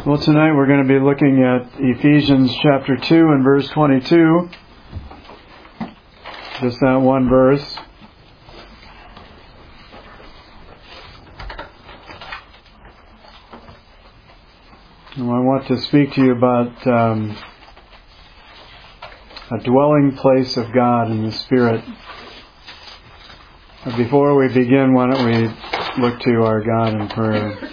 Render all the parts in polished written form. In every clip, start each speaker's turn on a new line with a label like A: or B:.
A: Well, tonight we're going to be looking at Ephesians chapter 2 and verse 22. Just that one verse. And I want to speak to you about a dwelling place of God in the Spirit. But before we begin, why don't we look to our God in prayer.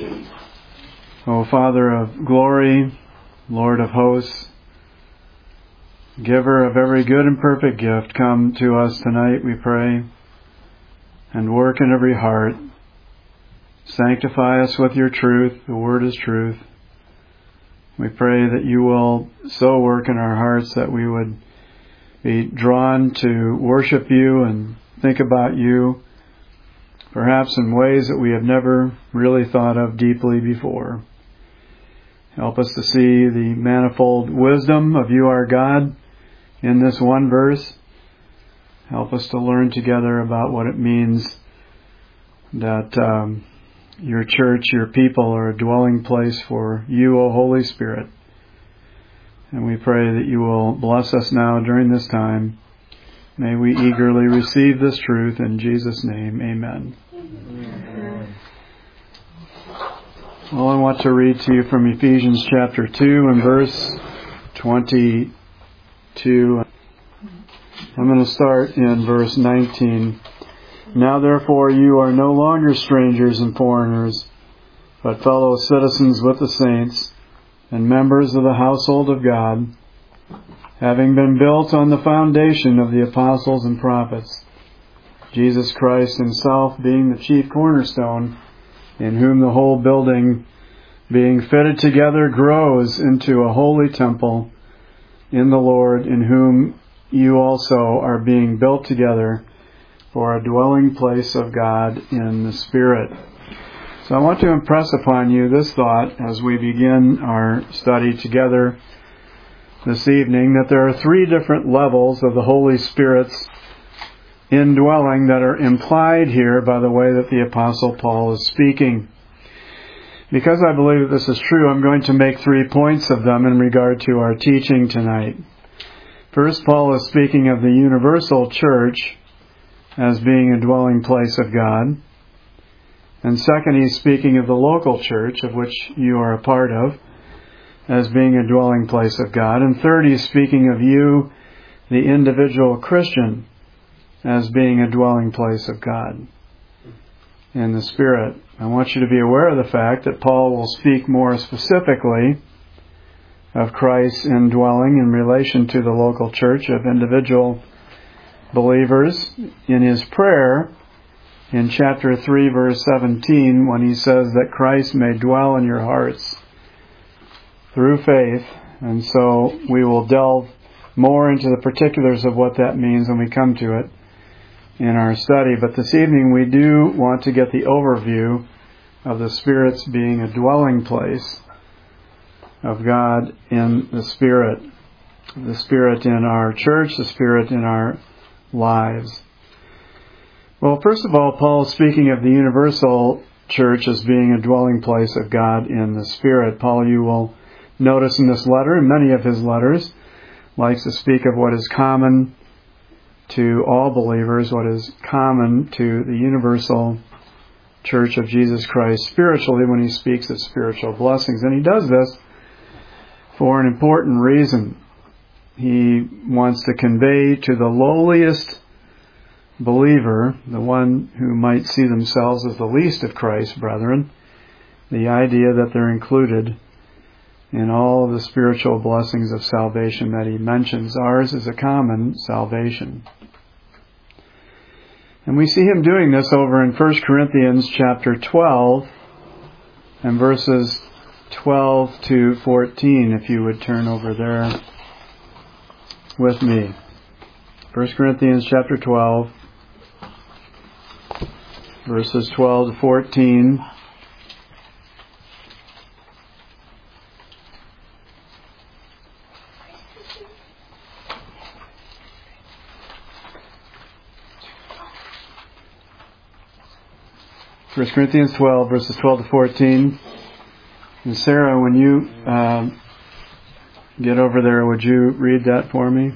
A: O Father of glory, Lord of hosts, Giver of every good and perfect gift, come to us tonight, we pray, and work in every heart. Sanctify us with your truth. The Word is truth. We pray that you will so work in our hearts that we would be drawn to worship you and think about you, perhaps in ways that we have never really thought of deeply before. Help us to see the manifold wisdom of you, our God, in this one verse. Help us to learn together about what it means that your church, your people, are a dwelling place for you, O Holy Spirit. And we pray that you will bless us now during this time. May we eagerly receive this truth in Jesus' name. Amen. Amen. Well, I want to read to you from Ephesians chapter 2 and verse 22. I'm going to start in verse 19. Now therefore you are no longer strangers and foreigners, but fellow citizens with the saints and members of the household of God, having been built on the foundation of the apostles and prophets, Jesus Christ himself being the chief cornerstone, in whom the whole building, being fitted together, grows into a holy temple in the Lord, in whom you also are being built together for a dwelling place of God in the Spirit. So I want to impress upon you this thought as we begin our study together this evening, that there are three different levels of the Holy Spirit's indwelling that are implied here by the way that the Apostle Paul is speaking. Because I believe that this is true, I'm going to make 3 points of them in regard to our teaching tonight. First, Paul is speaking of the universal church as being a dwelling place of God. And second, he's speaking of the local church, of which you are a part of, as being a dwelling place of God. And third, he's speaking of you, the individual Christian, as being a dwelling place of God in the Spirit. I want you to be aware of the fact that Paul will speak more specifically of Christ's indwelling in relation to the local church of individual believers in his prayer in chapter 3, verse 17, when he says that Christ may dwell in your hearts through faith. And so we will delve more into the particulars of what that means when we come to it in our study. But this evening we do want to get the overview of the Spirit's being a dwelling place of God in the Spirit in our church, the Spirit in our lives. Well, first of all, Paul is speaking of the universal church as being a dwelling place of God in the Spirit. Paul, you will notice in this letter, and many of his letters, likes to speak of what is common to all believers, what is common to the universal church of Jesus Christ spiritually when he speaks of spiritual blessings. And he does this for an important reason. He wants to convey to the lowliest believer, the one who might see themselves as the least of Christ's brethren, the idea that they're included in all of the spiritual blessings of salvation that he mentions. Ours is a common salvation. And we see him doing this over in 1 Corinthians chapter 12 and verses 12 to 14, if you would turn over there with me. 1 Corinthians chapter 12, verses 12 to 14. First Corinthians 12, verses 12 to 14. And Sarah, when you get over there, would you read that for me?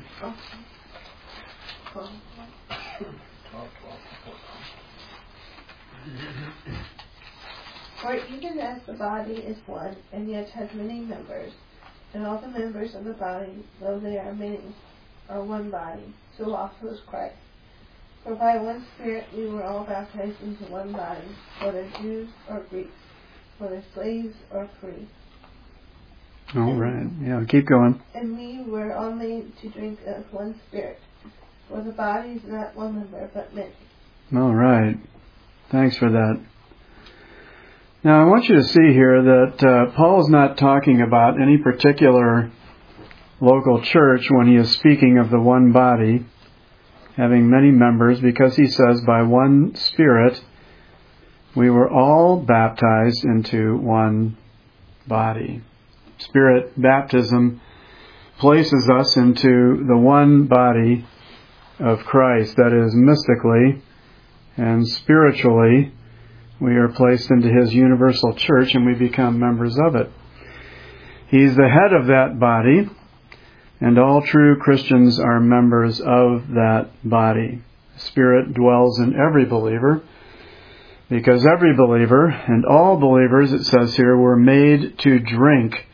B: For even as the body is one, and yet has many members, and all the members of the body, though they are many, are one body, so also is Christ. For by one Spirit we were all baptized into one body, whether Jews or Greeks, whether slaves or free.
A: All right. Yeah, keep going.
B: And we were all made to drink of one Spirit, for the body is not one member, but many.
A: All right. Thanks for that. Now, I want you to see here that Paul is not talking about any particular local church when he is speaking of the one body having many members, because he says, by one Spirit we were all baptized into one body. Spirit baptism places us into the one body of Christ, that is, mystically and spiritually. We are placed into His universal church and we become members of it. He's the head of that body, and all true Christians are members of that body. Spirit dwells in every believer, because every believer and all believers, it says here, were made to drink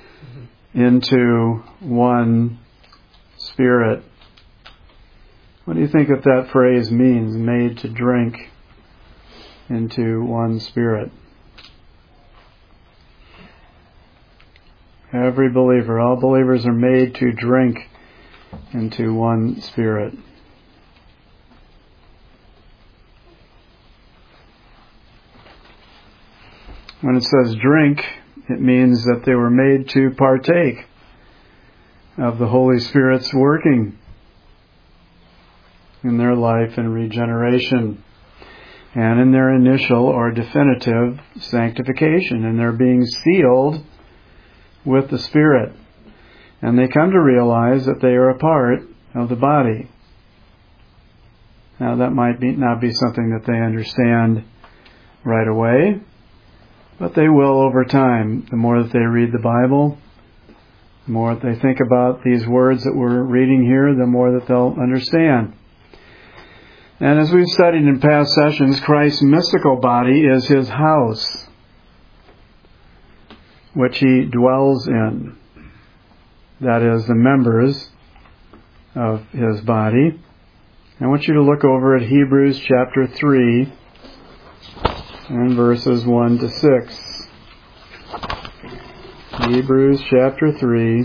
A: into one Spirit. What do you think that phrase means, made to drink into one Spirit? Every believer, all believers are made to drink into one Spirit. When it says drink, it means that they were made to partake of the Holy Spirit's working in their life and regeneration, and in their initial or definitive sanctification, and they're being sealed with the Spirit. And they come to realize that they are a part of the body. Now, that might not be something that they understand right away, but they will over time. The more that they read the Bible, the more that they think about these words that we're reading here, the more that they'll understand. And as we've studied in past sessions, Christ's mystical body is His house, which He dwells in. That is, the members of His body. I want you to look over at Hebrews chapter 3 and verses 1 to 6. Hebrews chapter 3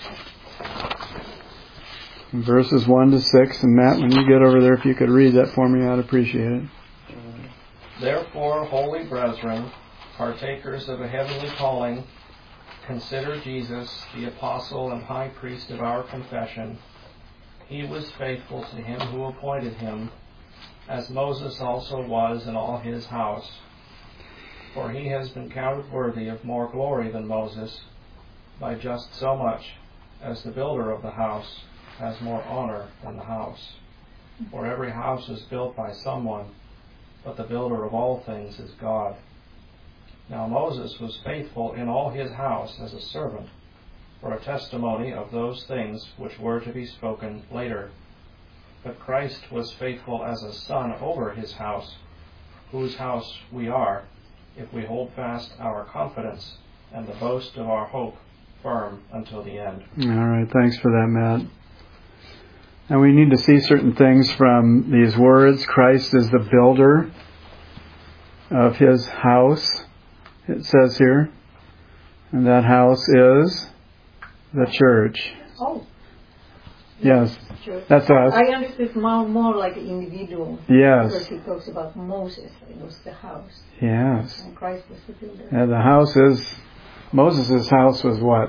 A: verses 1 to 6. And Matt, when you get over there, if you could read that for me, I'd appreciate it.
C: Therefore, holy brethren, partakers of a heavenly calling, consider Jesus, the apostle and high priest of our confession. He was faithful to Him who appointed him, as Moses also was in all his house. For he has been counted worthy of more glory than Moses, by just so much as the builder of the house has more honor than the house. For every house is built by someone, but the builder of all things is God. Now Moses was faithful in all his house as a servant, for a testimony of those things which were to be spoken later. But Christ was faithful as a son over his house, whose house we are, if we hold fast our confidence and the boast of our hope firm until the end.
A: All right, thanks for that, Matt. And we need to see certain things from these words. Christ is the builder of His house, it says here. And that house is the church.
D: Oh.
A: Yes,
D: Church.
A: that's us.
D: I understood more like an individual.
A: Yes.
D: Because he talks about Moses. It was the house.
A: Yes.
D: And Christ was the builder.
A: And the house is, Moses' house was what?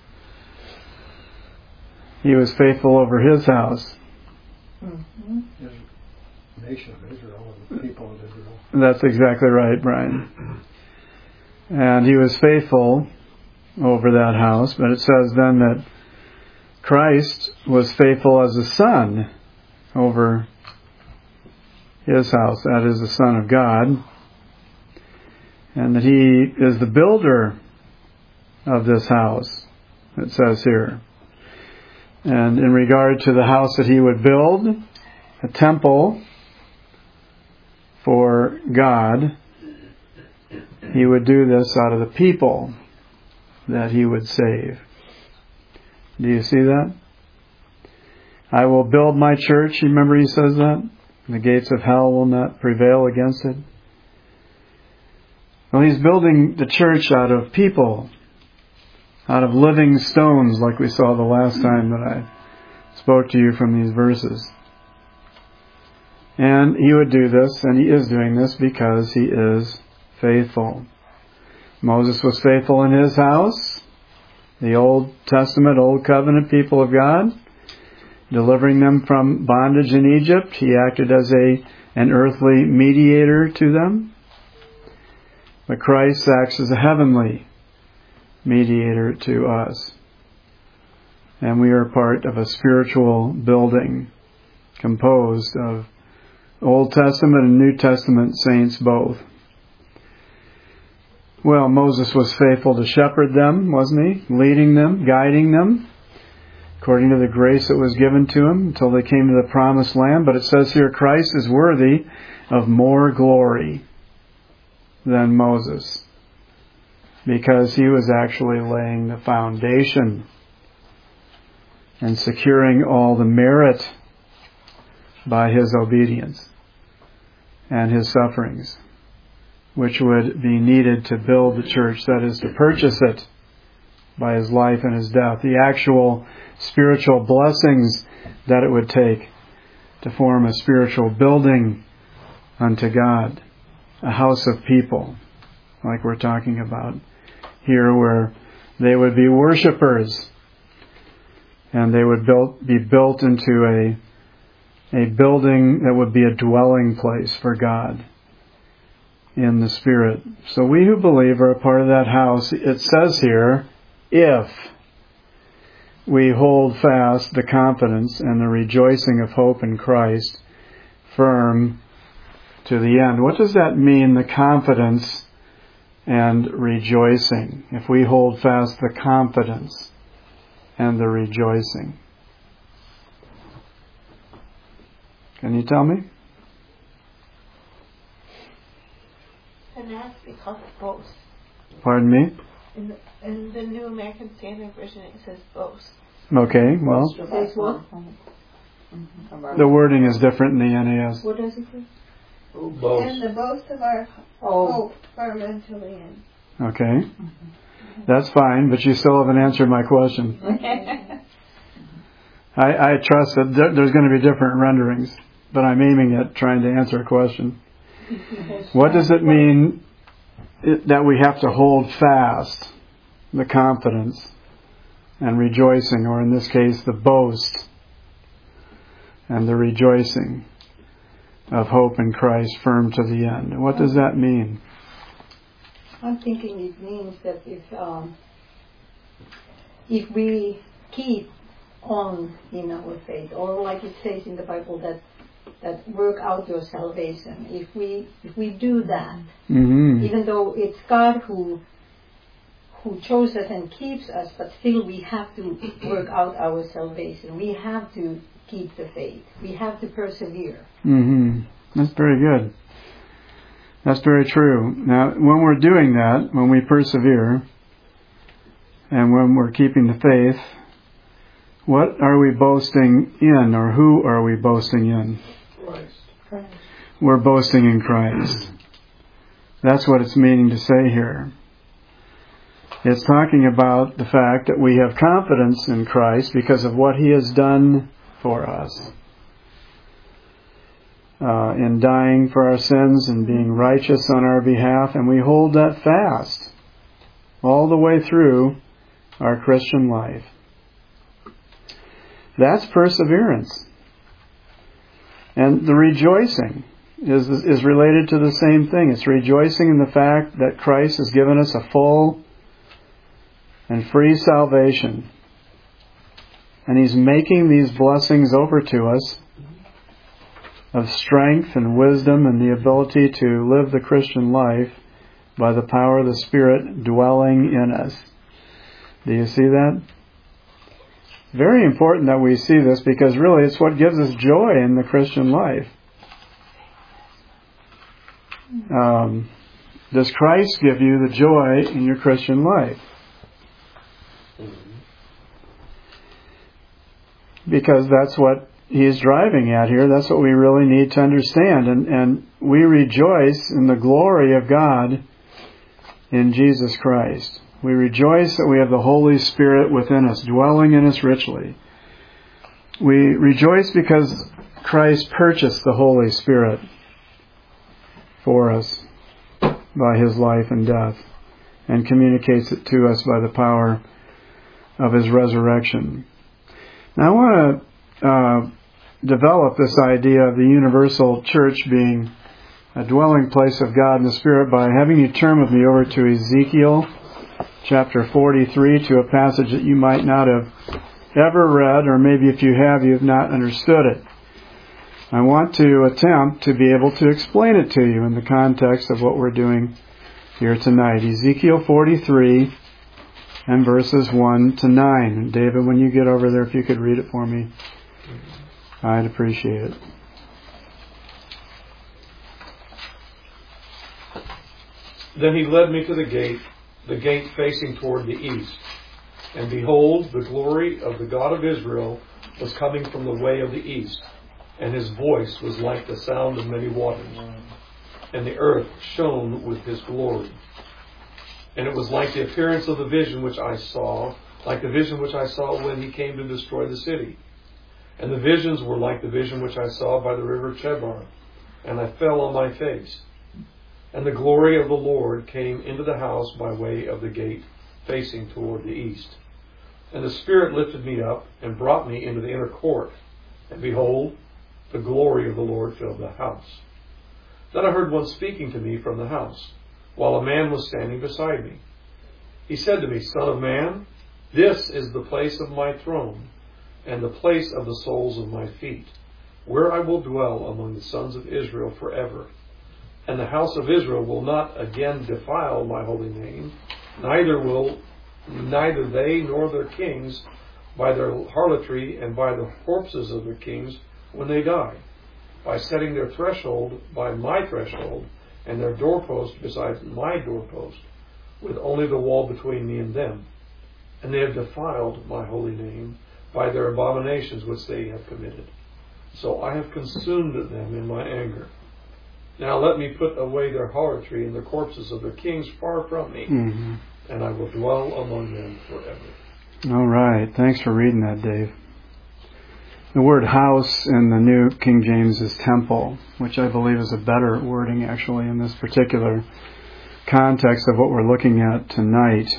A: He was faithful over his house.
D: Mm-hmm.
E: His nation of Israel and the people of Israel.
A: That's exactly right, Brian. And he was faithful over that house, but it says then that Christ was faithful as a son over His house, that is the Son of God, and that He is the builder of this house, it says here. And in regard to the house that he would build, a temple for God, he would do this out of the people that he would save. Do you see that? I will build my church. You remember he says that? The gates of hell will not prevail against it. Well, he's building the church out of people, out of living stones, like we saw the last time that I spoke to you from these verses. And he would do this, and he is doing this because he is faithful. Moses was faithful in his house, the Old Testament, Old Covenant people of God, delivering them from bondage in Egypt. He acted as an earthly mediator to them. But Christ acts as a heavenly mediator to us. And we are part of a spiritual building composed of Old Testament and New Testament saints both. Well, Moses was faithful to shepherd them, wasn't he? Leading them, guiding them, according to the grace that was given to him until they came to the promised land. But it says here, Christ is worthy of more glory than Moses, because he was actually laying the foundation and securing all the merit by his obedience and his sufferings, which would be needed to build the church, that is, to purchase it by his life and his death, the actual spiritual blessings that it would take to form a spiritual building unto God, a house of people, like we're talking about here, where they would be worshipers, and they would be built into a building that would be a dwelling place for God in the Spirit. So we who believe are a part of that house. It says here, if we hold fast the confidence and the rejoicing of hope in Christ firm to the end. What does that mean, the confidence and rejoicing? If we hold fast the confidence and the rejoicing. Can you tell me?
B: And that's because boast.
A: Pardon me?
B: In the New American Standard Version, it says boast.
A: Okay, well,
D: Says what?
A: the wording is different in the NAS.
D: What does it say?
B: And the boast of our hope firm until the end.
A: Okay. That's fine, but you still haven't answered my question. I trust that there's going to be different renderings, but I'm aiming at trying to answer a question. What does it mean that we have to hold fast the confidence and rejoicing, or in this case, the boast and the rejoicing of hope in Christ firm to the end? What does that mean?
D: I'm thinking it means that if we keep on in our faith, or like it says in the Bible that work out your salvation. If we do that, even though it's God who chose us and keeps us, but still we have to work out our salvation. We have to keep the faith. We have to persevere.
A: That's very good. That's very true. Now, when we're doing that, when we persevere, and when we're keeping the faith, what are we boasting in, or who are we boasting in?
E: Christ.
A: We're boasting in Christ. That's what it's meaning to say here. It's talking about the fact that we have confidence in Christ because of what He has done for us. In dying for our sins and being righteous on our behalf, and we hold that fast all the way through our Christian life. That's perseverance. And the rejoicing is related to the same thing. It's rejoicing in the fact that Christ has given us a full and free salvation. And He's making these blessings over to us of strength and wisdom and the ability to live the Christian life by the power of the Spirit dwelling in us. Do you see that? Very important that we see this, because really it's what gives us joy in the Christian life. Does Christ give you the joy in your Christian life? Because that's what he's driving at here. That's what we really need to understand. And we rejoice in the glory of God in Jesus Christ. We rejoice that we have the Holy Spirit within us, dwelling in us richly. We rejoice because Christ purchased the Holy Spirit for us by His life and death, and communicates it to us by the power of His resurrection. Now I want to develop this idea of the universal church being a dwelling place of God in the Spirit by having you turn with me over to Ezekiel chapter 43, to a passage that you might not have ever read, or maybe if you have, you have not understood it. I want to attempt to be able to explain it to you in the context of what we're doing here tonight. Ezekiel 43 and verses 1 to 9. And David, when you get over there, if you could read it for me, I'd appreciate it.
F: Then he led me to the gate facing toward the east. And behold, the glory of the God of Israel was coming from the way of the east, and his voice was like the sound of many waters, and the earth shone with his glory. And it was like the appearance of the vision which I saw, like the vision which I saw when he came to destroy the city. And the visions were like the vision which I saw by the river Chebar, and I fell on my face. And the glory of the Lord came into the house by way of the gate facing toward the east. And the Spirit lifted me up and brought me into the inner court. And behold, the glory of the Lord filled the house. Then I heard one speaking to me from the house, while a man was standing beside me. He said to me, Son of man, this is the place of my throne, and the place of the soles of my feet, where I will dwell among the sons of Israel forever. And the house of Israel will not again defile my holy name, neither they nor their kings, by their harlotry and by the corpses of their kings when they die, by setting their threshold by my threshold, and their doorpost beside my doorpost, with only the wall between me and them. And they have defiled my holy name by their abominations which they have committed. So I have consumed them in my anger. Now let me put away their harlotry and the corpses of their kings far from me, and I will dwell among them forever.
A: All right. Thanks for reading that, Dave. The word house in the New King James is temple, which I believe is a better wording actually in this particular context of what we're looking at tonight.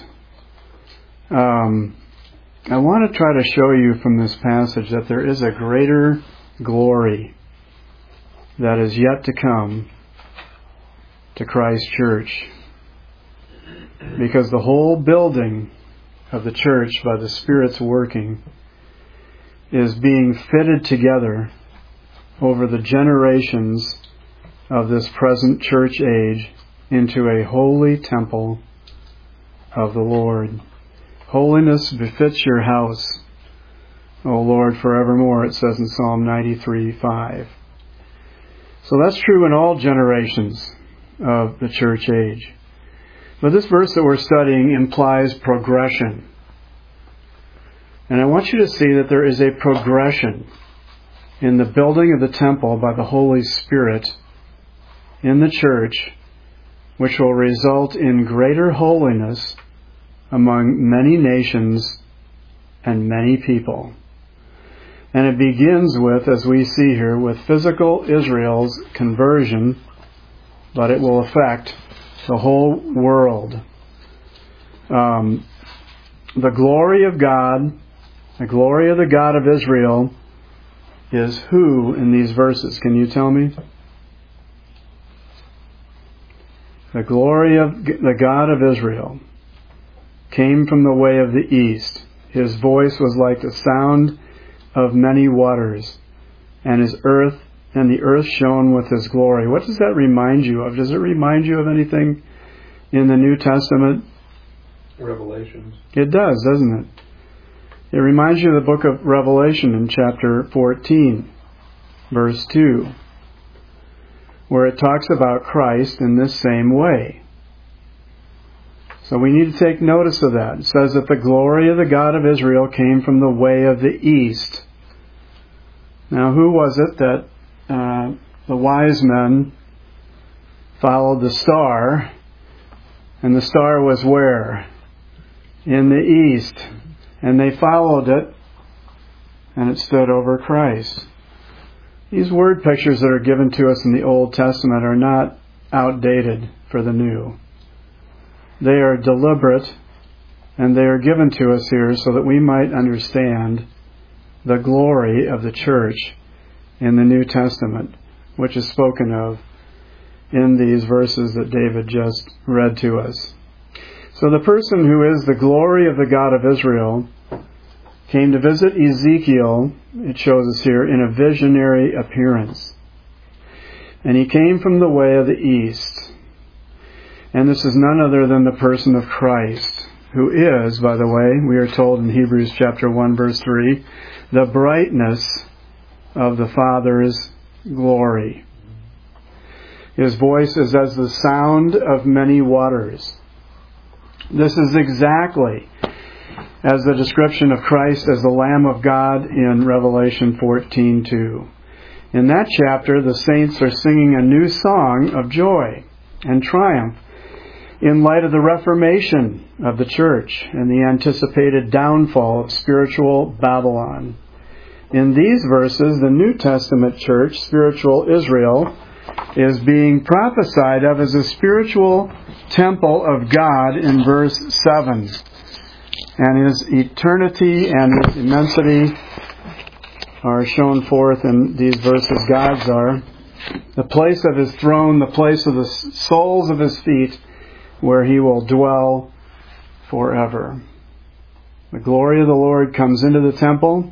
A: I want to try to show you from this passage that there is a greater glory that is yet to come to Christ's church, because the whole building of the church by the Spirit's working is being fitted together over the generations of this present church age into a holy temple of the Lord. Holiness befits your house, O Lord, forevermore, it says in Psalm 93:5. So that's true in all generations of the church age. But this verse that we're studying implies progression. And I want you to see that there is a progression in the building of the temple by the Holy Spirit in the church, which will result in greater holiness among many nations and many people. And it begins with, as we see here, with physical Israel's conversion, but it will affect the whole world. The glory of God, the glory of the God of Israel, is who in these verses? Can you tell me? The glory of the God of Israel came from the way of the east. His voice was like the sound of many waters, and the earth shone with his glory. What does that remind you of? Does it remind you of anything in the New Testament?
F: Revelations.
A: It does, doesn't it? It reminds you of the book of Revelation in chapter 14, verse 2, where it talks about Christ in this same way. So we need to take notice of that. It says that the glory of the God of Israel came from the way of the east. Now, who was it that the wise men followed the star, and the star was where? In the east. And they followed it, and it stood over Christ. These word pictures that are given to us in the Old Testament are not outdated for the New. They are deliberate, and they are given to us here so that we might understand the glory of the church in the New Testament, which is spoken of in these verses that David just read to us. So the person who is the glory of the God of Israel came to visit Ezekiel, it shows us here, in a visionary appearance. And he came from the way of the east. And this is none other than the person of Christ, who is, by the way, we are told in Hebrews chapter 1, verse 3, the brightness of the Father's glory. His voice is as the sound of many waters. This is exactly as the description of Christ as the Lamb of God in Revelation 14:2. In that chapter, the saints are singing a new song of joy and triumph in light of the reformation of the church and the anticipated downfall of spiritual Babylon. In these verses, the New Testament church, spiritual Israel, is being prophesied of as a spiritual temple of God in verse 7. And His eternity and His immensity are shown forth in these verses. God's are the place of His throne, the place of the soles of His feet, where He will dwell forever. The glory of the Lord comes into the temple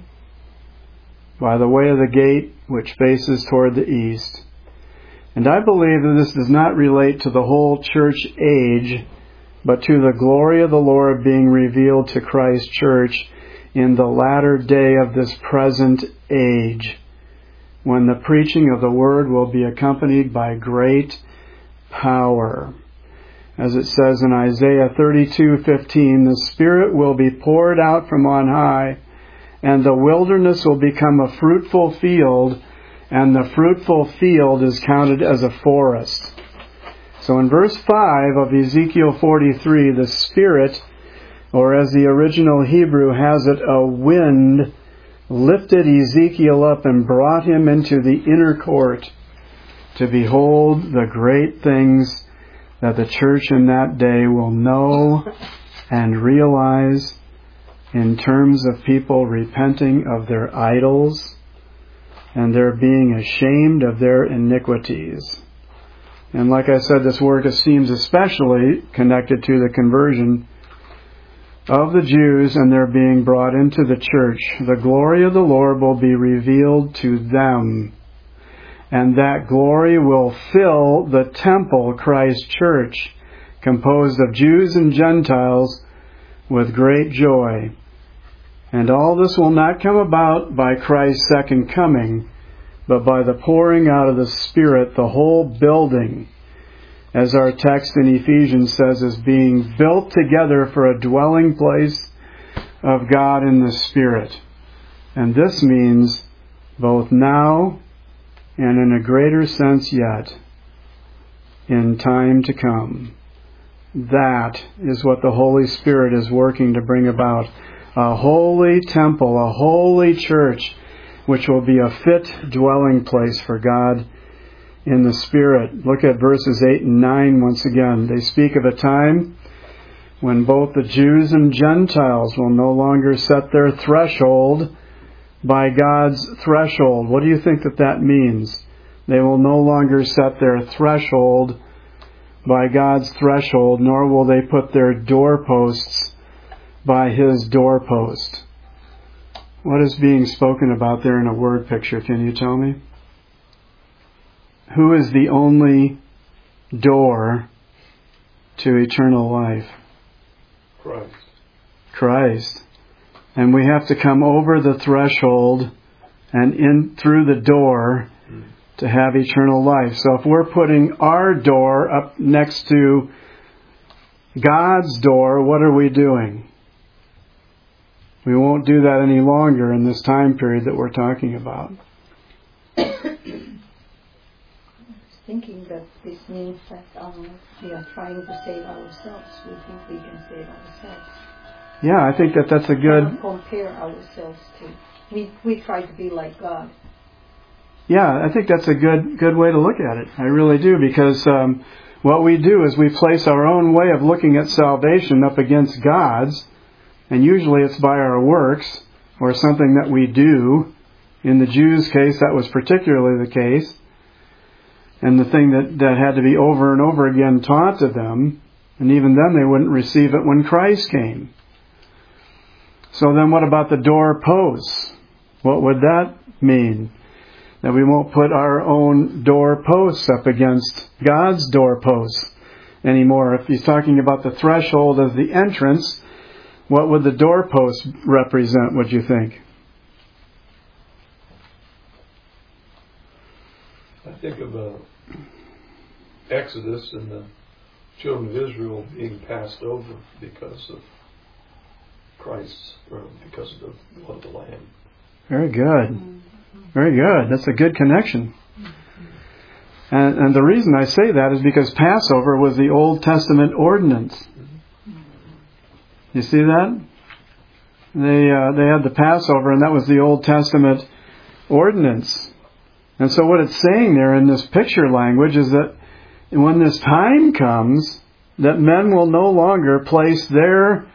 A: by the way of the gate which faces toward the east. And I believe that this does not relate to the whole church age, but to the glory of the Lord being revealed to Christ's church in the latter day of this present age, when the preaching of the word will be accompanied by great power. As it says in Isaiah 32:15, the Spirit will be poured out from on high, and the wilderness will become a fruitful field, and the fruitful field is counted as a forest. So in verse 5 of Ezekiel 43, the Spirit, or as the original Hebrew has it, a wind, lifted Ezekiel up and brought him into the inner court to behold the great things that the church in that day will know and realize in terms of people repenting of their idols and their being ashamed of their iniquities. And like I said, this work seems especially connected to the conversion of the Jews and their being brought into the church. The glory of the Lord will be revealed to them, and that glory will fill the temple, Christ church, composed of Jews and Gentiles, with great joy. And all this will not come about by Christ's second coming, but by the pouring out of the Spirit. The whole building, as our text in Ephesians says, is being built together for a dwelling place of God in the Spirit. And this means both now and in a greater sense yet, in time to come. That is what the Holy Spirit is working to bring about. A holy temple, a holy church, which will be a fit dwelling place for God in the Spirit. Look at verses 8 and 9 once again. They speak of a time when both the Jews and Gentiles will no longer set their threshold by God's threshold. What do you think that means? They will no longer set their threshold by God's threshold, nor will they put their doorposts by His doorpost. What is being spoken about there in a word picture? Can you tell me? Who is the only door to eternal life? Christ. And we have to come over the threshold and in through the door to have eternal life. So if we're putting our door up next to God's door, what are we doing? We won't do that any longer in this time period that we're talking about.
D: Thinking that this means that we are trying to save ourselves. We think we can save ourselves.
A: Yeah, I think that's a good...
D: compare ourselves to. We try to be like God.
A: Yeah, I think that's a good way to look at it. I really do, because what we do is we place our own way of looking at salvation up against God's, and usually it's by our works or something that we do. In the Jews' case, that was particularly the case. And the thing that had to be over and over again taught to them, and even then they wouldn't receive it when Christ came. So then what about the doorposts? What would that mean? That we won't put our own doorposts up against God's doorposts anymore. If he's talking about the threshold of the entrance, what would the doorposts represent, would you think?
F: I think of Exodus and the children of Israel being passed over because of Christ, or because of the blood of the Lamb.
A: Very good. Very good. That's a good connection. And the reason I say that is because Passover was the Old Testament ordinance. You see that? They had the Passover, and that was the Old Testament ordinance. And so what it's saying there in this picture language is that when this time comes, that men will no longer place their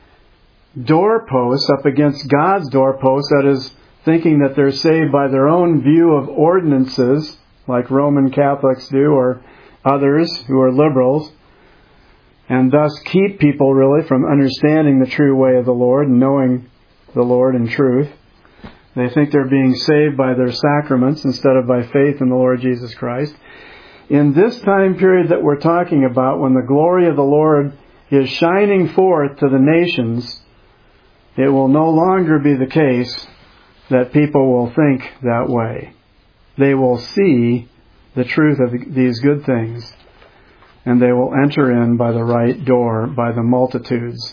A: doorposts up against God's doorposts, that is, thinking that they're saved by their own view of ordinances, like Roman Catholics do, or others who are liberals, and thus keep people really from understanding the true way of the Lord and knowing the Lord in truth. They think they're being saved by their sacraments instead of by faith in the Lord Jesus Christ. In this time period that we're talking about, when the glory of the Lord is shining forth to the nations, it will no longer be the case that people will think that way. They will see the truth of these good things, and they will enter in by the right door, by the multitudes.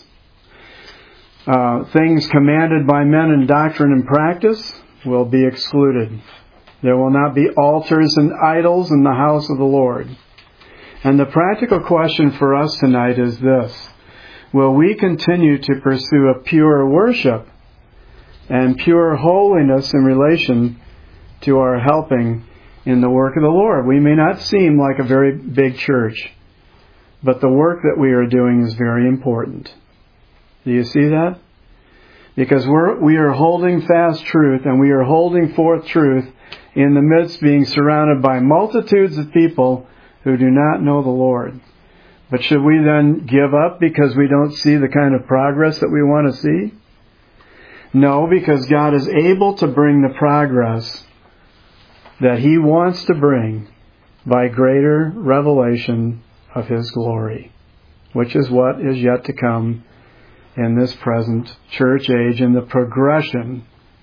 A: Things commanded by men in doctrine and practice will be excluded. There will not be altars and idols in the house of the Lord. And the practical question for us tonight is this: will we continue to pursue a pure worship and pure holiness in relation to our helping in the work of the Lord? We may not seem like a very big church, but the work that we are doing is very important. Do you see that? Because we are holding fast truth, and we are holding forth truth in the midst being surrounded by multitudes of people who do not know the Lord. But should we then give up because we don't see the kind of progress that we want to see? No, because God is able to bring the progress that He wants to bring by greater revelation of His glory, which is what is yet to come in this present church age, in the progression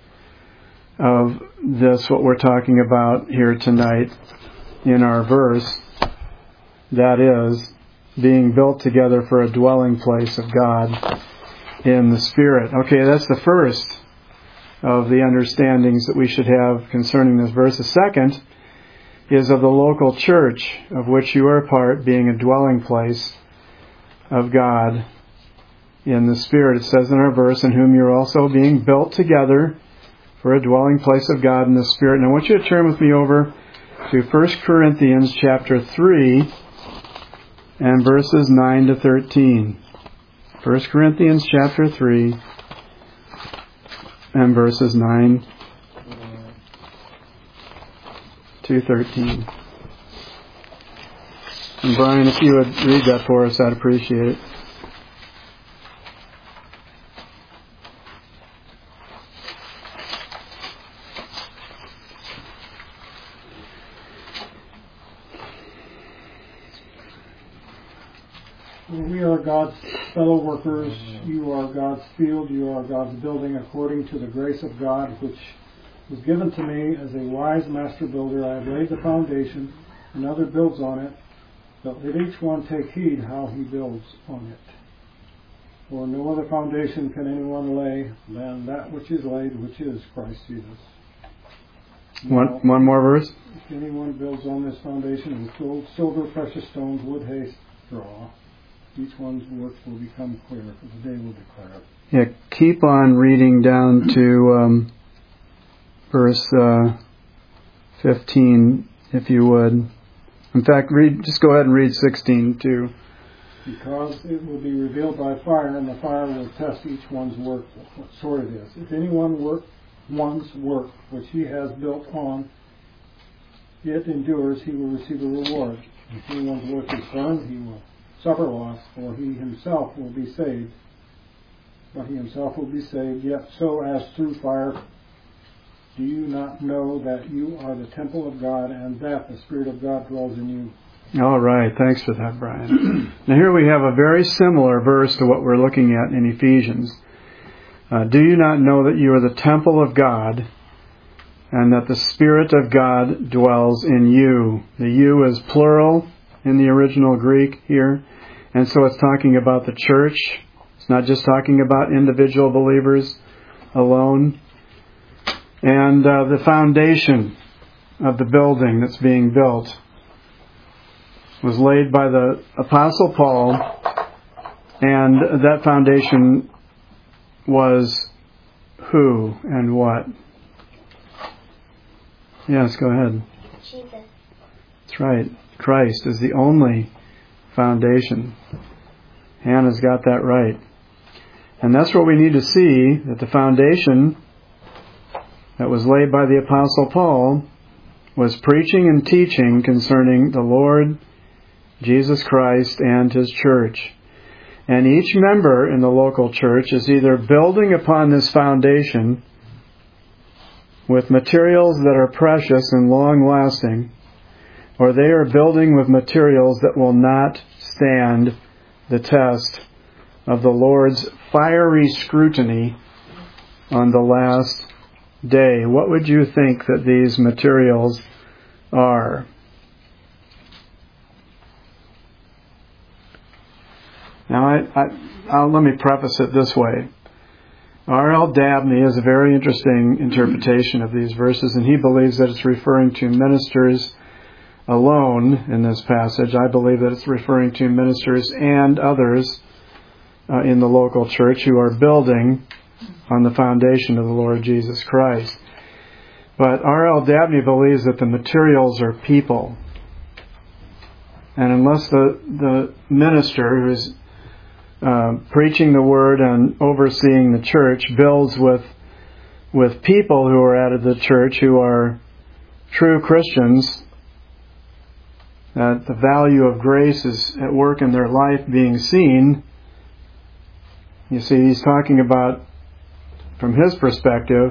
A: of this, what we're talking about here tonight in our verse, that is, being built together for a dwelling place of God in the Spirit. Okay, that's the first of the understandings that we should have concerning this verse. The second is of the local church, of which you are a part, being a dwelling place of God in the Spirit. It says in our verse, in whom you're also being built together for a dwelling place of God in the Spirit. And I want you to turn with me over to 1 Corinthians chapter 3 and verses 9 to 13. 1 Corinthians chapter 3 and verses 9 to 13. And Brian, if you would read that for us, I'd appreciate it.
E: We are God's fellow workers, you are God's field, you are God's building, according to the grace of God, which was given to me as a wise master builder. I have laid the foundation, another builds on it, but let each one take heed how he builds on it. For no other foundation can anyone lay than that which is laid, which is Christ Jesus. Now,
A: One more verse.
E: if anyone builds on this foundation with gold, silver, precious stones, wood, hay, straw, each one's work will become clear, for the day will declare it.
A: Yeah, keep on reading down to verse 15, if you would. In fact, just go ahead and read 16 too.
E: Because it will be revealed by fire, and the fire will test each one's work, what sort it is. If anyone one's work which he has built on it endures, he will receive a reward. If anyone's work is burned, he will suffer loss, for he himself will be saved. But he himself will be saved, yet so as through fire. Do you not know that you are the temple of God, and that the Spirit of God dwells in you?
A: All right, thanks for that, Brian. Now here we have a very similar verse to what we're looking at in Ephesians. Do you not know that you are the temple of God, and that the Spirit of God dwells in you? The you is plural in the original Greek here, and so it's talking about the church. It's not just talking about individual believers alone. And the foundation of the building that's being built was laid by the Apostle Paul, and that foundation was who and what? Yes, go ahead.
G: Jesus.
A: That's right. Christ is the only foundation. Hannah's got that right. And that's what we need to see, that the foundation that was laid by the Apostle Paul was preaching and teaching concerning the Lord Jesus Christ and His church. And each member in the local church is either building upon this foundation with materials that are precious and long-lasting, or they are building with materials that will not stand the test of the Lord's fiery scrutiny on the last day. What would you think that these materials are? Now, let me preface it this way. R.L. Dabney has a very interesting interpretation of these verses, and he believes that it's referring to ministers alone in this passage. I believe that it's referring to ministers and others in the local church who are building on the foundation of the Lord Jesus Christ. But R.L. Dabney believes that the materials are people. And unless the minister who is preaching the word and overseeing the church builds with people who are added to the church who are true Christians, that the value of grace is at work in their life being seen. You see, he's talking about, from his perspective,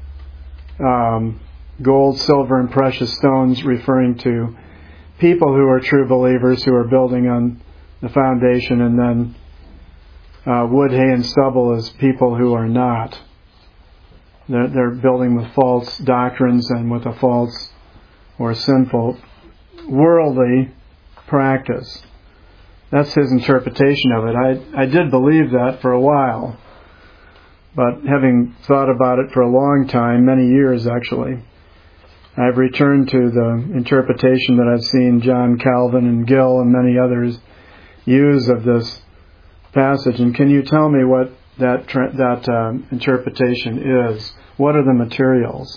A: gold, silver, and precious stones, referring to people who are true believers who are building on the foundation, and then wood, hay, and stubble as people who are not. They're building with false doctrines and with a false or sinful worldly practice. That's his interpretation of it. I did believe that for a while, but having thought about it for a long time, many years actually, I've returned to the interpretation that I've seen John Calvin and Gill and many others use of this passage. And can you tell me what that interpretation is? What are the materials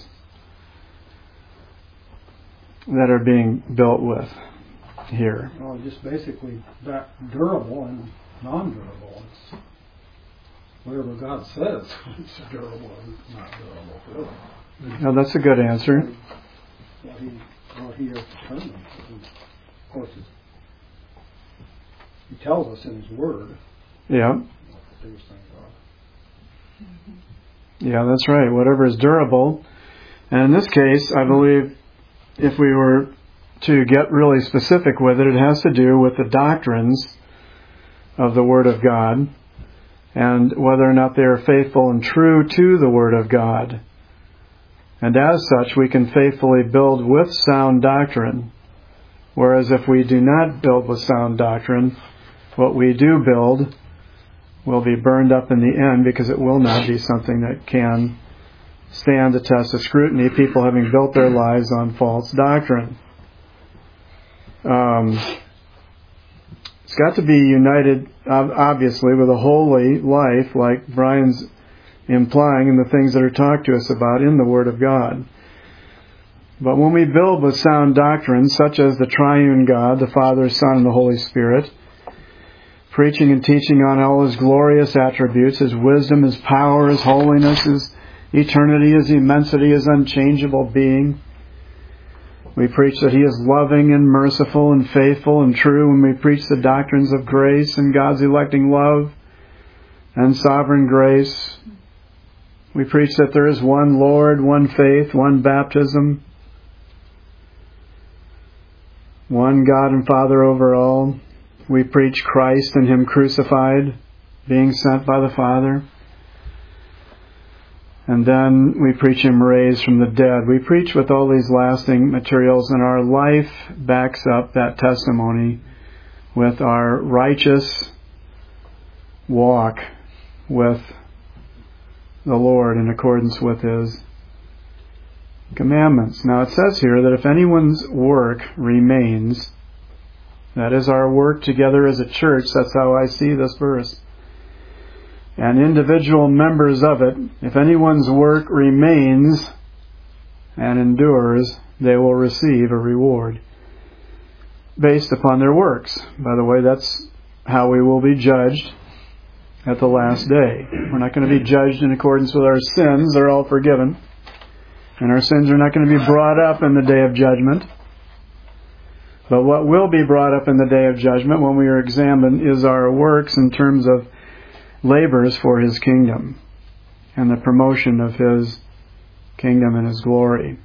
A: that are being built with here?
E: Well, just basically that durable and non-durable. It's whatever God says. It's durable and not durable. Really.
A: Oh, that's a good answer.
E: What he has determined. Of course, he tells us in His Word.
A: Yeah.
E: What these things are.
A: Yeah, that's right. Whatever is durable. And in this case, I believe if we were to get really specific with it, it has to do with the doctrines of the Word of God, and whether or not they are faithful and true to the Word of God. And as such, we can faithfully build with sound doctrine. Whereas if we do not build with sound doctrine, what we do build will be burned up in the end, because it will not be something that can stand the test of scrutiny, people having built their lives on false doctrine. It's got to be united, obviously, with a holy life, like Brian's implying in the things that are talked to us about in the Word of God. But when we build with sound doctrine, such as the triune God, the Father, Son, and the Holy Spirit, preaching and teaching on all His glorious attributes, His wisdom, His power, His holiness, His eternity, His immensity, His unchangeable being. We preach that He is loving and merciful and faithful and true when we preach the doctrines of grace and God's electing love and sovereign grace. We preach that there is one Lord, one faith, one baptism, one God and Father over all. We preach Christ and Him crucified, being sent by the Father. And then we preach Him raised from the dead. We preach with all these lasting materials, and our life backs up that testimony with our righteous walk with the Lord in accordance with His commandments. Now it says here that if anyone's work remains, that is our work together as a church, that's how I see this verse, and individual members of it, if anyone's work remains and endures, they will receive a reward based upon their works. By the way, that's how we will be judged at the last day. We're not going to be judged in accordance with our sins. They're all forgiven. And our sins are not going to be brought up in the day of judgment. But what will be brought up in the day of judgment when we are examined is our works in terms of labors for His kingdom and the promotion of His kingdom and His glory.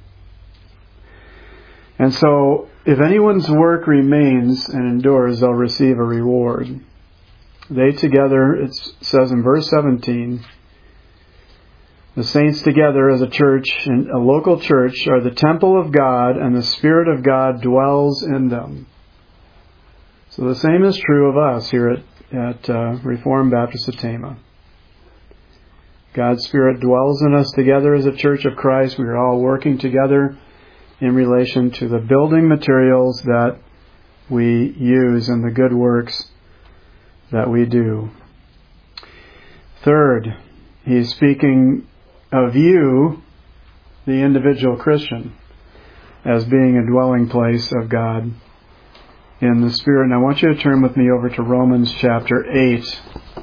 A: And so, if anyone's work remains and endures, they'll receive a reward. They together, it says in verse 17, the saints together as a church, a local church, are the temple of God, and the Spirit of God dwells in them. So the same is true of us here at Reformed Baptist of Tama. God's Spirit dwells in us together as a church of Christ. We are all working together in relation to the building materials that we use and the good works that we do. Third, he's speaking of you, the individual Christian, as being a dwelling place of God in the Spirit. And I want you to turn with me over to Romans chapter 8.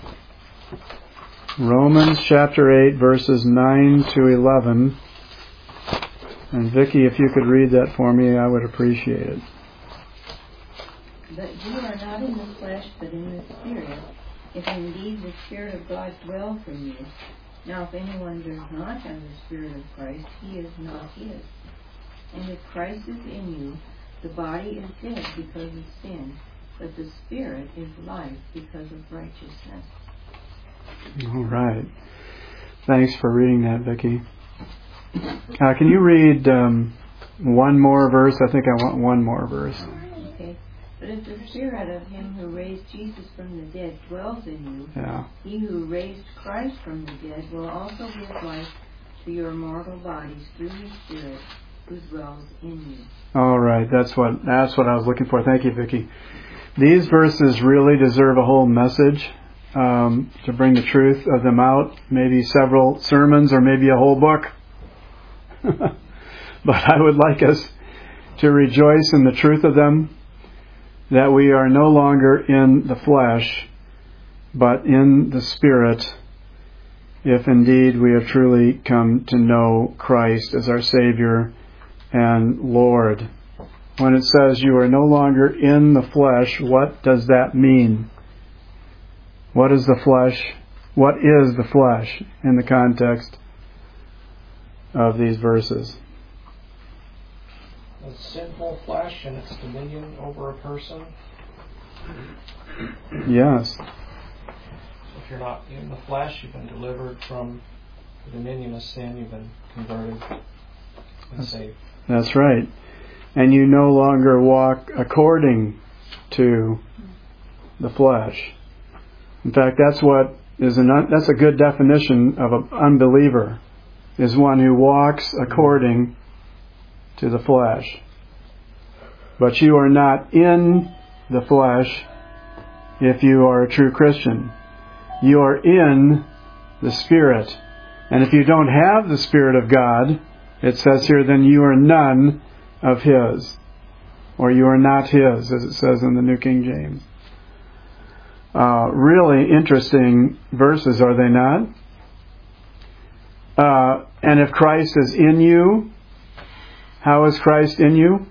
A: Romans chapter 8, verses 9 to 11. And Vicki, if you could read that for me, I would appreciate it.
G: But you are not in the flesh, but in the Spirit, if indeed the Spirit of God dwells in you. Now if anyone does not have the Spirit of Christ, he is not His. And if Christ is in you, the body is dead because of sin, but the Spirit is life because of righteousness.
A: All right. Thanks for reading that, Vicki. Can you read one more verse? I think I want one more verse.
G: Okay. But if the Spirit of Him who raised Jesus from the dead dwells in you, He who raised Christ from the dead will also give life to your mortal bodies through His Spirit who dwells in you. All
A: right. That's what I was looking for. Thank you, Vicki. These verses really deserve a whole message. To bring the truth of them out, maybe several sermons or maybe a whole book. But I would like us to rejoice in the truth of them, that we are no longer in the flesh, but in the Spirit, if indeed we have truly come to know Christ as our Savior and Lord. When it says you are no longer in the flesh, what does that mean? What is the flesh? What is the flesh in the context of these verses?
C: The sinful flesh and its dominion over a person.
A: Yes.
C: If you're not in the flesh, you've been delivered from the dominion of sin, you've been converted and saved.
A: That's right. And you no longer walk according to the flesh. In fact, that's a good definition of an unbeliever, is one who walks according to the flesh. But you are not in the flesh if you are a true Christian. You are in the Spirit. And if you don't have the Spirit of God, it says here, then you are none of His. Or you are not His, as it says in the New King James. Really interesting verses, are they not? And if Christ is in you, how is Christ in you?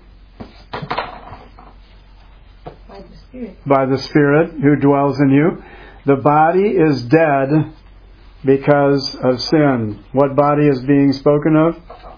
D: By the Spirit.
A: By the Spirit who dwells in you. The body is dead because of sin. What body is being spoken of?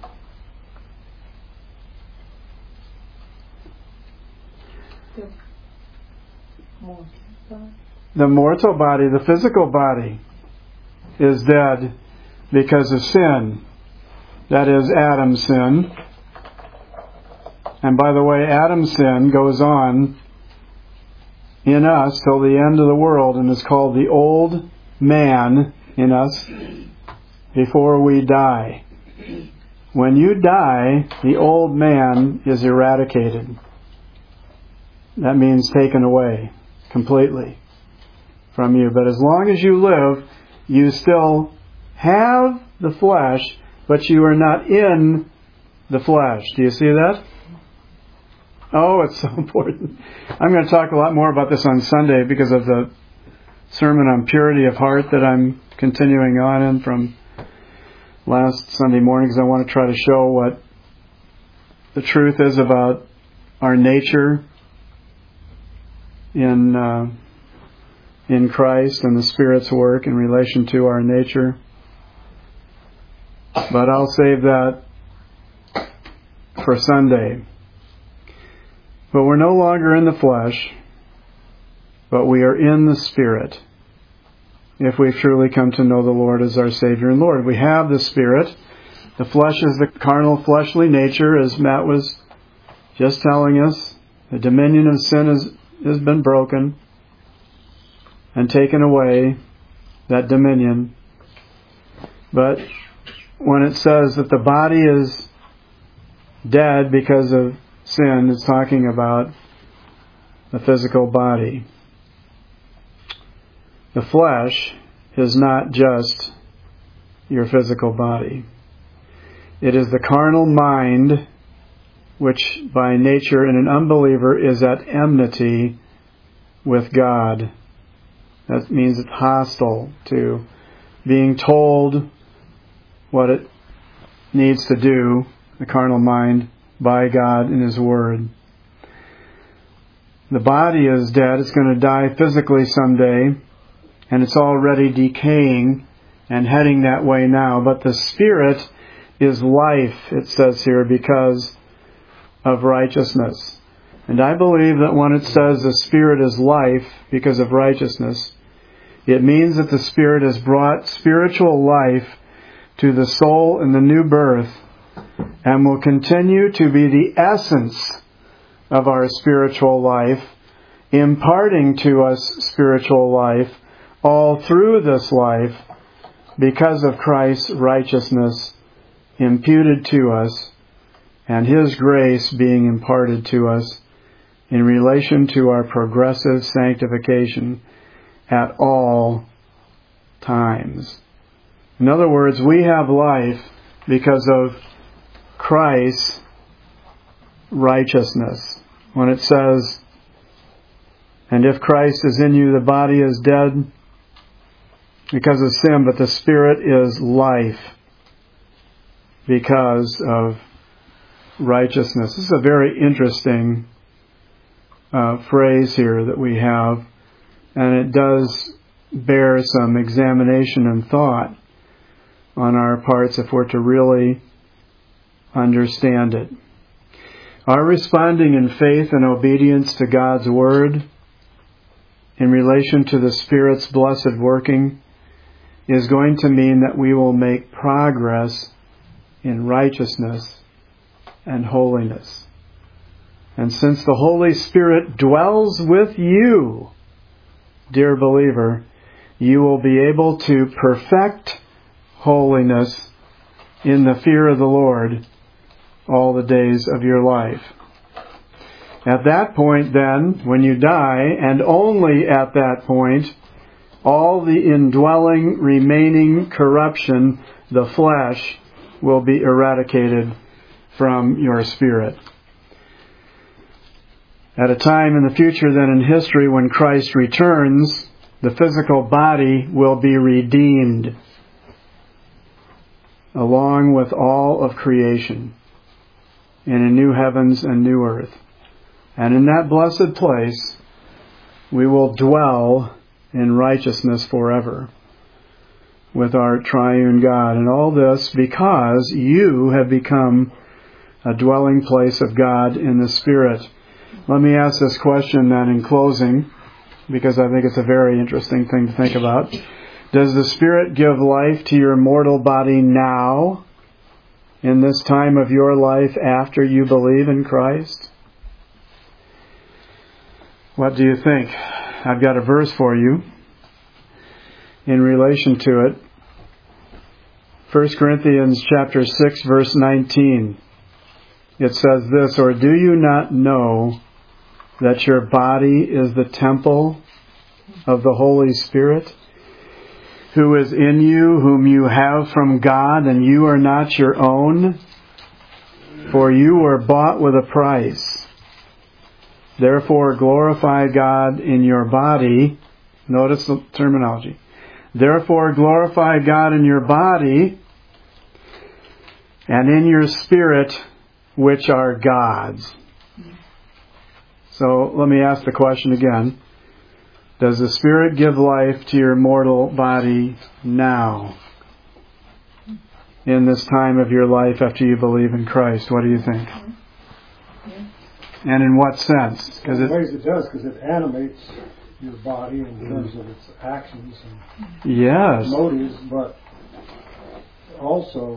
A: The mortal body, the physical body, is dead because of sin. That is Adam's sin. And by the way, Adam's sin goes on in us till the end of the world and is called the old man in us before we die. When you die, the old man is eradicated. That means taken away completely from you. But as long as you live, you still have the flesh, but you are not in the flesh. Do you see that? Oh, it's so important. I'm going to talk a lot more about this on Sunday because of the sermon on purity of heart that I'm continuing on in from last Sunday morning, because I want to try to show what the truth is about our nature in Christ and the Spirit's work in relation to our nature. But I'll save that for Sunday. But we're no longer in the flesh, but we are in the Spirit, if we've truly come to know the Lord as our Savior and Lord. We have the Spirit. The flesh is the carnal, fleshly nature, as Matt was just telling us. The dominion of sin has been broken and taken away, that dominion. But when it says that the body is dead because of sin, it's talking about the physical body. The flesh is not just your physical body. It is the carnal mind, which by nature in an unbeliever is at enmity with God. That means it's hostile to being told what it needs to do, the carnal mind, by God in His Word. The body is dead. It's going to die physically someday, and it's already decaying and heading that way now. But the Spirit is life, it says here, because of righteousness. And I believe that when it says the Spirit is life because of righteousness, it means that the Spirit has brought spiritual life to the soul in the new birth and will continue to be the essence of our spiritual life, imparting to us spiritual life all through this life because of Christ's righteousness imputed to us and His grace being imparted to us in relation to our progressive sanctification at all times. In other words, we have life because of Christ's righteousness. When it says, and if Christ is in you, the body is dead because of sin, but the Spirit is life because of righteousness. This is a very interesting phrase here that we have, and it does bear some examination and thought on our parts if we're to really understand it. Our responding in faith and obedience to God's Word in relation to the Spirit's blessed working is going to mean that we will make progress in righteousness and holiness. And since the Holy Spirit dwells with you, dear believer, you will be able to perfect holiness in the fear of the Lord all the days of your life. At that point then, when you die, and only at that point, all the indwelling remaining corruption, the flesh, will be eradicated from your spirit. At a time in the future then in history when Christ returns, the physical body will be redeemed along with all of creation in a new heavens and new earth. And in that blessed place, we will dwell in righteousness forever with our triune God. And all this because you have become a dwelling place of God in the Spirit. Let me ask this question then in closing, because I think it's a very interesting thing to think about. Does the Spirit give life to your mortal body now, in this time of your life after you believe in Christ? What do you think? I've got a verse for you in relation to it. 1 Corinthians chapter 6, verse 19. It says this, "Or do you not know that your body is the temple of the Holy Spirit, who is in you, whom you have from God, and you are not your own? For you were bought with a price. Therefore glorify God in your body." Notice the terminology. "Therefore glorify God in your body and in your spirit, which are God's." So let me ask the question again. Does the Spirit give life to your mortal body now, in this time of your life after you believe in Christ? What do you think? And in what sense?
E: In ways it does, because it animates your body in terms of its actions and motives, but also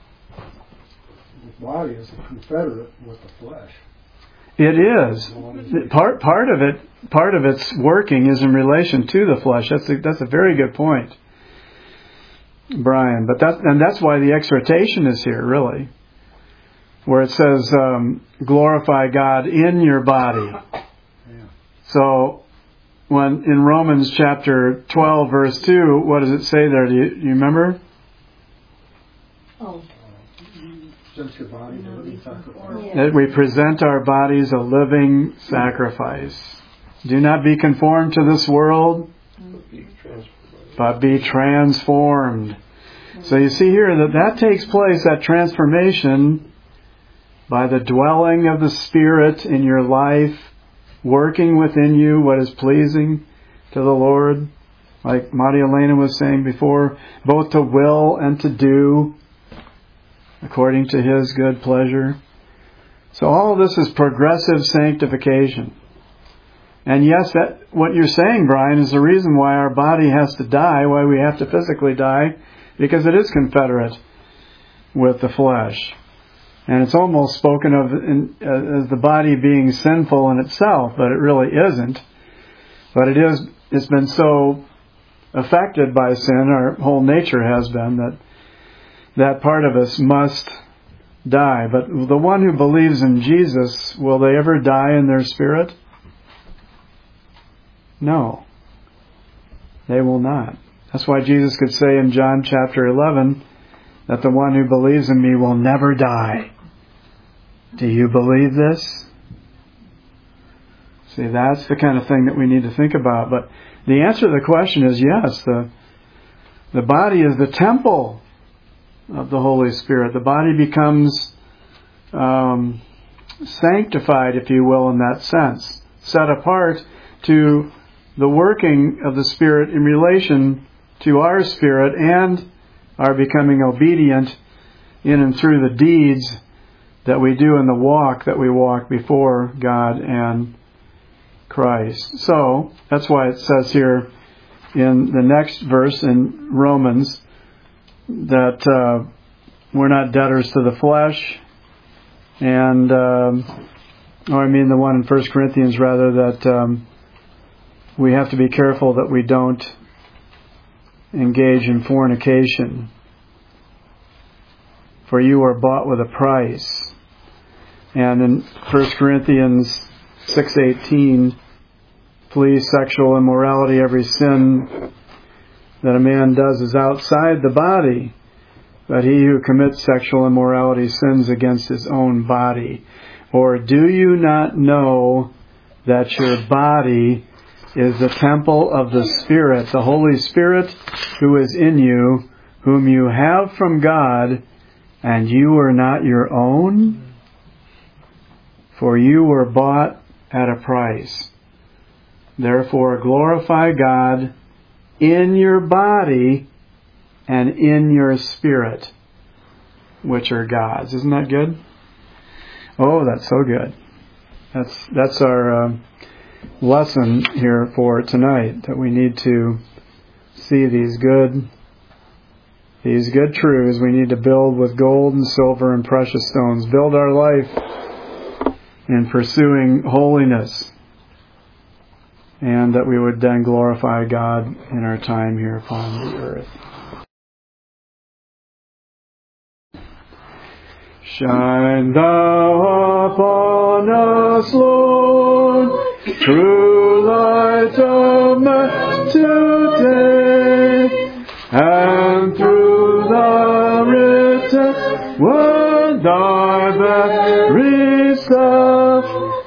E: the body is a confederate with the flesh.
A: It is. Part of its working is in relation to the flesh. That's a very good point, Brian. But that's why the exhortation is here, really, where it says, glorify God in your body. Yeah. So, when in Romans chapter 12, verse 2, what does it say there? Do you remember?
D: Oh.
E: Present your body a living sacrifice.
A: That we present our bodies a living sacrifice. Do not be conformed to this world, but be transformed. So you see here that takes place, that transformation, by the dwelling of the Spirit in your life, working within you what is pleasing to the Lord. Like Maria Elena was saying before, both to will and to do according to His good pleasure. So all of this is progressive sanctification. And yes, what you're saying, Brian, is the reason why our body has to die, why we have to physically die, because it is confederate with the flesh. And it's almost spoken of as the body being sinful in itself, but it really isn't. But it's been so affected by sin, our whole nature has been, that part of us must die. But the one who believes in Jesus, will they ever die in their spirit? No. They will not. That's why Jesus could say in John chapter 11 that the one who believes in me will never die. Do you believe this? See, that's the kind of thing that we need to think about. But the answer to the question is yes. The body is the temple of the Holy Spirit. The body becomes sanctified, if you will, in that sense. Set apart to the working of the Spirit in relation to our spirit and our becoming obedient in and through the deeds that we do in the walk that we walk before God and Christ. So, that's why it says here in the next verse in Romans that we're not debtors to the flesh, and the one in 1 Corinthians rather, that we have to be careful that we don't engage in fornication. For you are bought with a price. And in 1 Corinthians 6:18, flee sexual immorality. Every sin that a man does is outside the body, but he who commits sexual immorality sins against his own body. Or do you not know that your body is the temple of the Spirit, the Holy Spirit who is in you, whom you have from God, and you are not your own? For you were bought at a price. Therefore glorify God in your body and in your spirit, which are God's. Isn't that good? Oh, that's so good. That's our lesson here for tonight, that we need to see these good truths. We need to build with gold and silver and precious stones. Build our life in pursuing holiness, and that we would then glorify God in our time here upon the earth. Shine thou upon us, Lord, true light of man today, and through the written word thy very self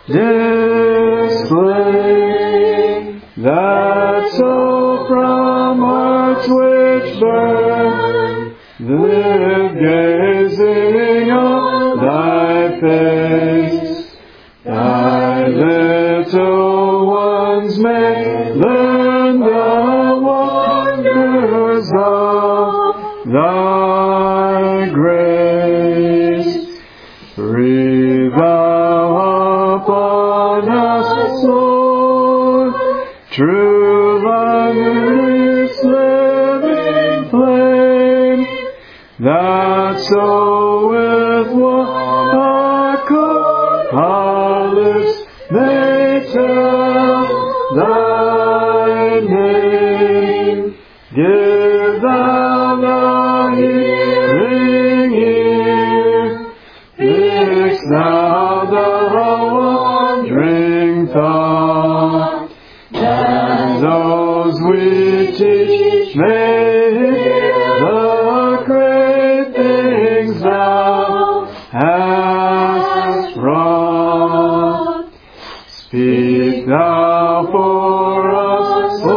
A: display, that so from hearts which burn, live gazing on thy face, thy little ones may learn the wonders of thy grace. Breathe thou upon us, Lord, true light, living flame, that so with one accord our lips may tell thy name. Give thou the hearing ear, fix thou the wandering thought, and those we teach may hear the great things thou hast wrought. Speak thou for us, O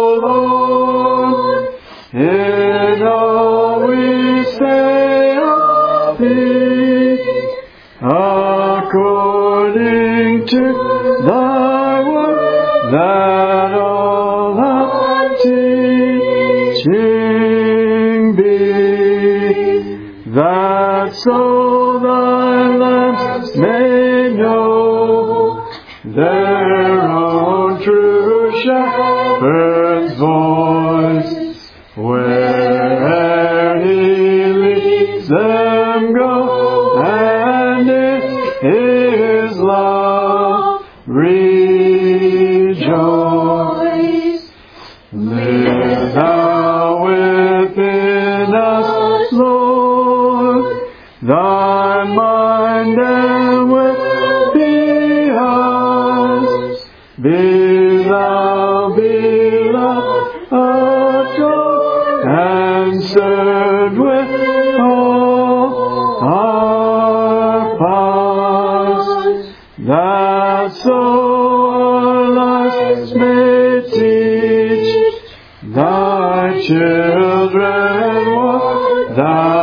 A: Lord, in all we say of thee, according to thy word, that all our teaching be, that so thy lambs may know their own true shepherd's voice, where'er he leads them go, and in his love rejoice. Live thou within us, Lord, thy mind and will be ours. Be thou beloved of God, and served with all our parts, that so our lives may teach thy children what thou